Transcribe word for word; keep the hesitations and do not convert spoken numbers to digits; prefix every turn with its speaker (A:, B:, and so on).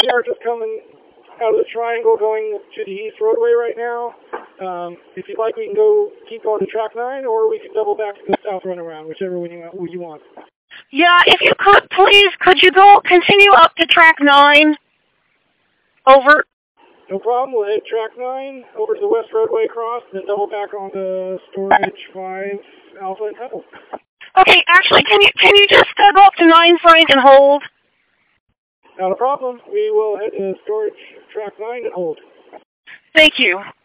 A: are just coming out of the triangle going to the east roadway right now. Um, if you'd like, we can go keep going to track nine, or we can double back to the south runaround, whichever one you, you want.
B: Yeah, if you could, please, could you go continue up to track nine? Over.
A: No problem. We'll hit track nine, over to the west roadway cross, then double back on the storage five, Alpha and Pebble.
B: Okay, actually, can you can you just uh, go up to nine, Frank, and hold?
A: Not a problem. We will head to storage track nine and hold.
B: Thank you.